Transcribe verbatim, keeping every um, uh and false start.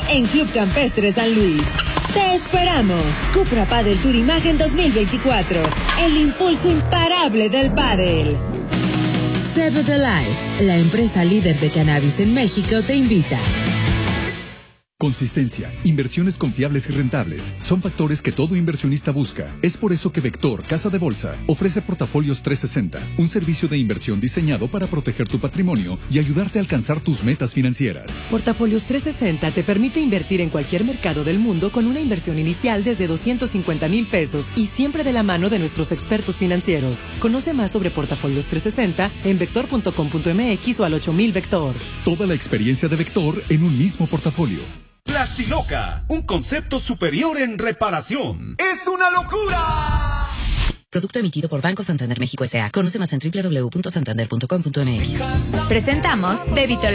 en Club Campestre San Luis. ¡Te esperamos! Cupra Padel Tour Imagen dos mil veinticuatro. El impulso imparable del pádel. Save the Life, la empresa líder de cannabis en México, te invita. Consistencia, inversiones confiables y rentables son factores que todo inversionista busca. Es por eso que Vector Casa de Bolsa ofrece Portafolios trescientos sesenta, un servicio de inversión diseñado para proteger tu patrimonio y ayudarte a alcanzar tus metas financieras. Portafolios trescientos sesenta te permite invertir en cualquier mercado del mundo con una inversión inicial desde doscientos cincuenta mil pesos y siempre de la mano de nuestros expertos financieros. Conoce más sobre Portafolios trescientos sesenta en vector punto com punto m x o al ocho mil Vector. Toda la experiencia de Vector en un mismo portafolio. Plastiloca, un concepto superior en reparación. ¡Es una locura! Producto emitido por Banco Santander México S A. Conoce más en doble u doble u doble u punto santander punto com punto m x. Presentamos Baby